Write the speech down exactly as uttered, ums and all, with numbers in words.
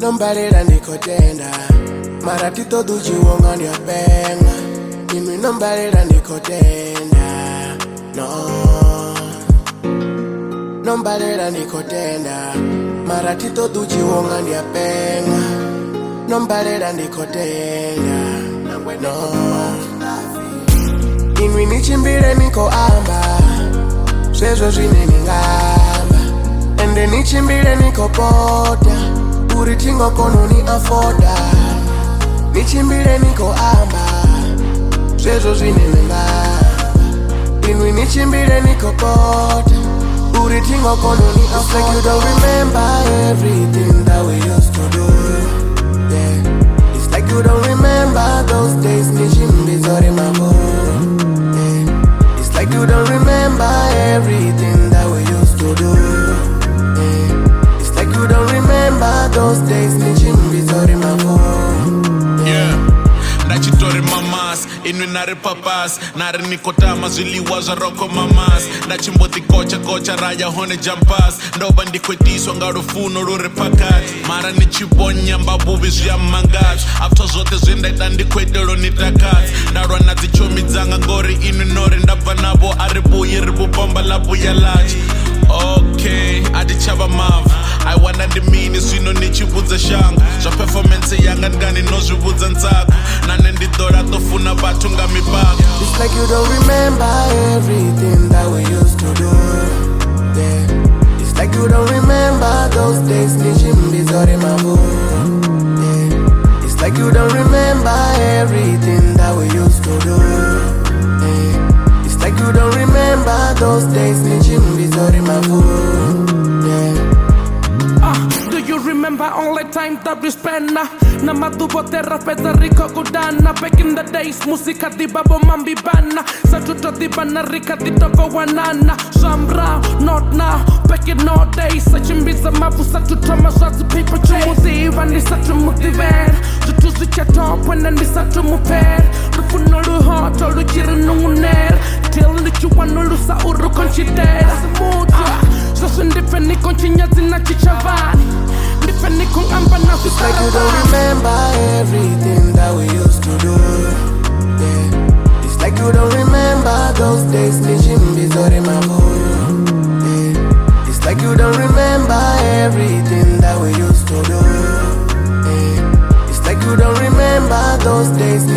Nombalera nikotenda maratito duchiwonga ndyapenga Inwi nombalera nikotenda No Nombalera nikotenda maratito duchiwonga ndyapenga Nombalera nikotenda No Inwi nichimbire niko amba Zvezvo zvine ningamba Ende nichimbire niko pota Uri tingo kono ni afoda Nichimbire niko amba Zvezvo zvine ningamba Inwi nichimbire niko pota Uri tingo kono ni afoda It's like you don't remember everything that we used to do Yeah It's like you don't remember those days Nichimbi zori mabo Yeah It's like you don't remember everything that we used to do Yeah It's like you don't remember those days Nichimbi zori mabo Yeah Ndachitori mamas, inwi nari papas Nari nikotama zviliwa zvaroko mamas Ndachimboti kocha kocha raya hone jampas Ndoba ndikwetiswa ngarufuno ruri pakati Mara nichibonya mbabuvi zviyamangazi After zvote zvendaita ndikwetero nitakati Ndarwa nadzichomidzanga ngori inwi nori ndabva navo ari buye ribupamba labuya lachi Okay, adichava mavu aiwanda ndimini zvino nichibudza shangu zvaperformance yanga ndingani nozvibudza nzako nane ndidora tofuna vatunga mipako It's like you don't remember everything that we used to do Yeah It's like you don't remember those days Nichimbi zori mabo Yeah It's like you don't remember everything that we used to do Yeah It's like you don't remember those days Nichimbi zori mabo Yeah Do you remember all the time that we spent na Na madubo terra peta rico gudana Back in the days musika di babo mambi bana Satuto di bana rika di toko wanana Shambra, not now, back in all days Sachimbiza mabu satuto maswazi people chase Mudiva ni satu mudiver Tutuzi cha top wena ni satu muper Rufuno lu hot olu jiri nunguner Till nichu wanu lu sa uru consider Mudia Sosu ndife ni konchinya zina chichavani Ndife ni kungamba na It's like you don't remember everything that we used to do Yeah It's like you don't remember those days Nichimbi zori mabo Yeah It's like you don't remember everything that we used to do Yeah It's like you don't remember those days